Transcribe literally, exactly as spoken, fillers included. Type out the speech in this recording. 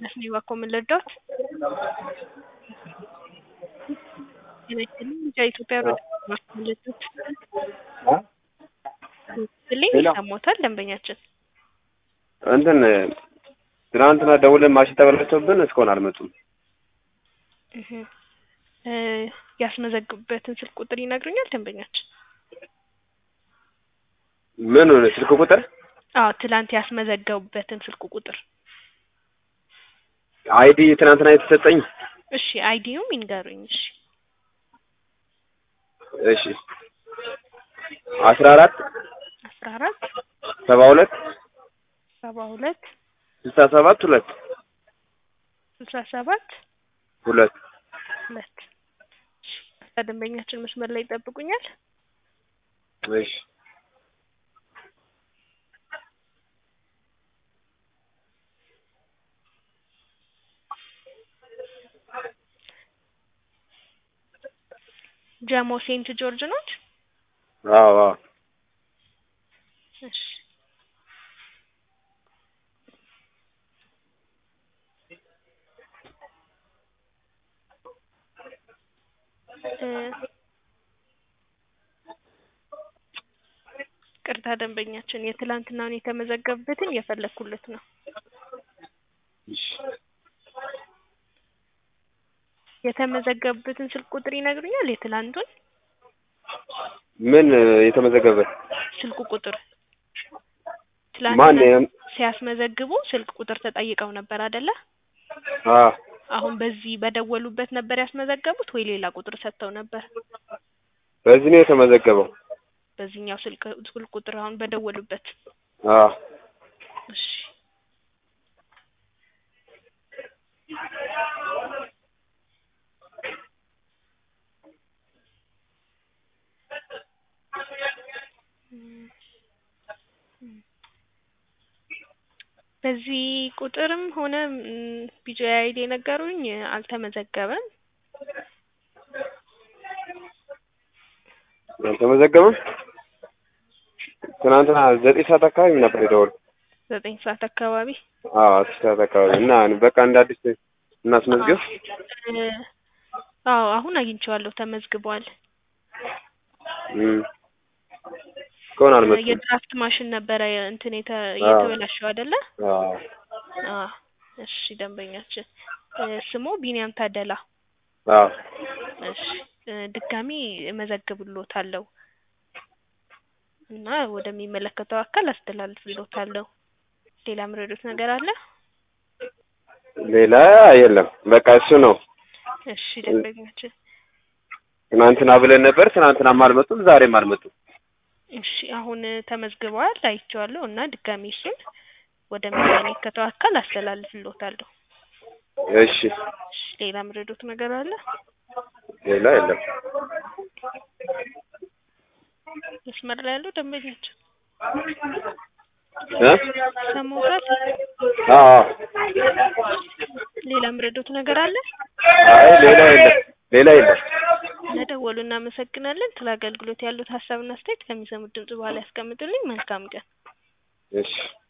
ሮዳስ ነው ባኮም ለዶት የለችም ኢትዮጵያ ሮዳስ ባኮም ለዶት አ ስለኝ ሰሞታል ደንበኛችን እንትን ትናንትና ደውለን ማሽን ተበላሽቶብን እስካሁን አልመጡም። እህ እ ያስመዘግቡበትን ስልክ ቁጥር ይነግሩኛል ደንበኛችን? ምን ሆነ ስልክ ቁጥር? አዎ ትላንት ያስመዘገቡበትን ስልክ ቁጥር አይዲ ትናንትና የተሰጠኝ። እሺ አይዲውም ይንገሩኝ። እሺ እሺ አስራ አራት አስራ አራት ሰባ ሁለት ሰባ ሁለት ስልሳ ሰባት ሁለት ስልሳ ሰባት ሁለት ሁለት ደንበኛችን መስመር ላይ ይጠብቁኛል። እሺ ጀሞ ሴንት ጆርጅ ነው? አዎ አዎ እሺ ቅርታ ደንበኛችን የትላንትናውን የተመዘገበበትን የፈለኩለት ነው። እሺ የተመዘገበበትን ስልክ ቁጥር ይነግሩኛል? የትላንቱን ምን የተመዘገበ ስልክ ቁጥር ማን ትላንትና ሲያስመዘግቡ ስልክ ቁጥር ተጠይቀው ነበር አይደለ? አዎ አሁን በዚህ በደወሉበት ነበር ያስመዘገቡት ወይ ሌላ ቁጥር ሰጥተው ነበር? በዚህ ነው የተመዘገበው። በዚህኛው ስልክ ስልክ ቁጥር አሁን በደወሉበት? አዎ እሺ በዚህ ቁጥርም ሆነ ቢጂአይ አይዲ የነገሩኝ አልተመዘገበም። አልተመዘገበም? ትናንትና ዘጠኝ ሰዓት አካባቢ ነበር የደወልኩት። ዘጠኝ ሰዓት አካባቢ? አዎ አስር ሰዓት አካባቢ እና በቃ እንደ አዲስ እናስመዝግብ። አዎ አሁን አግኝቼዋለሁ ተመዝግቧል። እም እስካሁን አልመጡም። የድራፍት ማሽን ነበረ እንትን የተበላሸው አይደለ? አዎ አዎ እሺ ደንበኛችን ስሙ ቢኒያም ታደላ። አዎ እሺ ድጋሚ እመዘግብልዎታለሁ እና ወደሚመለከተው አካል አስተላልፍልዎታለሁ። ሌላ ምረዱት ነገር አለ? ሌላ የለም በቃ እሱ ነው። እሺ ደንበኛችን ትናንትና ብለን ነበር። ትናንትናም አልመጡም ዛሬም አልመጡም። እሺ አሁን ተመዝግበዋል አይቼዋለሁ እና ድጋሚ እሱን ወደሚመለከተው አካል አስተላልፍልዎታለሁ። እሺ እሺ ሌላ ምረዱት ነገር አለ? ሌላ የለም። መስመር ላይ ያለው ደንበኛችን እ ሰሞታል? አዎ ሌላ ምረዱት ነገር አለ? አይ ሌላ የለም ሌላ የለም። ለደወሉ እናመሰግናለን። ስለ አገልግሎት ያሉት ሀሳብና አስተያየት ከሚሰሙት ድምጽ በኋላ ያስቀምጡልኝ። መልካም ቀን። እሺ